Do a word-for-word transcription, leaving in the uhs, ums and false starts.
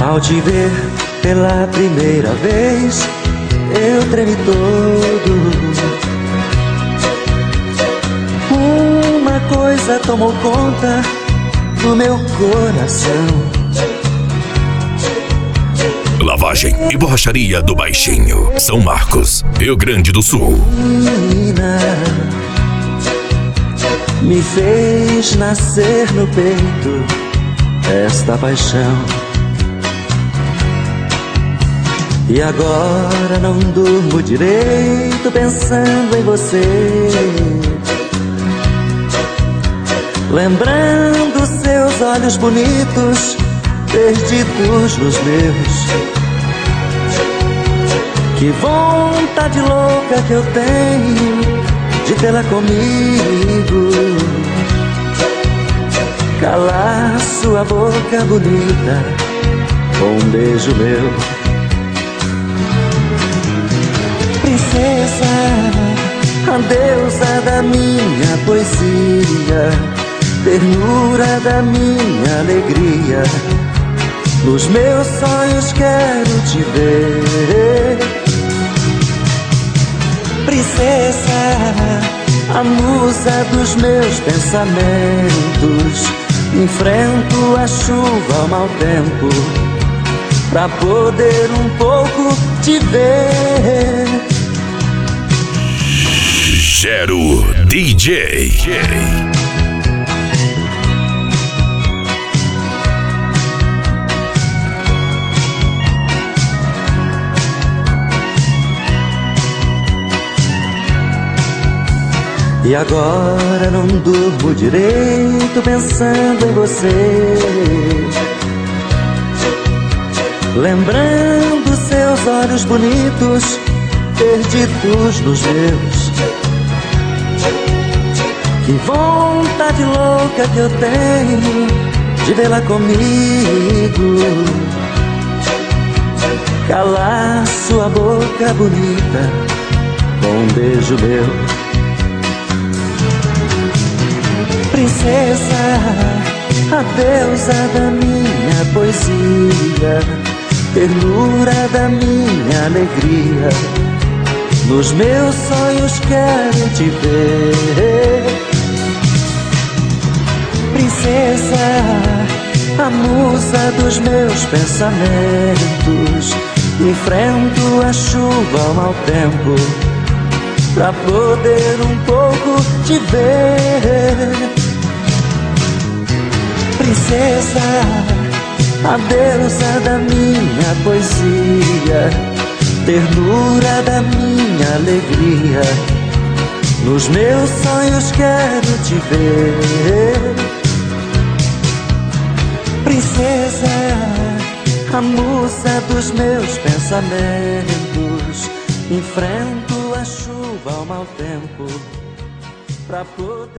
Ao te ver pela primeira vez, eu tremi todo. Uma coisa tomou conta do meu coração. Lavagem e borracharia do Baixinho, São Marcos, Rio Grande do Sul. Menina, me fez nascer no peito esta paixão. E agora não durmo direito pensando em você, lembrando seus olhos bonitos perdidos nos meus. Que vontade louca que eu tenho de tê-la comigo, calar sua boca bonita com um beijo meu. Princesa, a deusa da minha poesia, ternura da minha alegria, nos meus sonhos quero te ver. Princesa, a musa dos meus pensamentos, enfrento a chuva ao mau tempo pra poder um pouco te ver. Gero D J. E agora não durmo direito pensando em você, lembrando seus olhos bonitos perdidos nos meus. Que vontade louca que eu tenho de vê-la comigo, calar sua boca bonita com um beijo meu. Princesa, a deusa da minha poesia, ternura da minha alegria, nos meus sonhos quero te ver. Princesa, a musa dos meus pensamentos, enfrento a chuva ao mau tempo pra poder um pouco te ver. Princesa, a deusa da minha poesia, ternura da minha alegria, nos meus sonhos quero te ver. Princesa, a musa dos meus pensamentos, enfrento a chuva ao mau tempo pra poder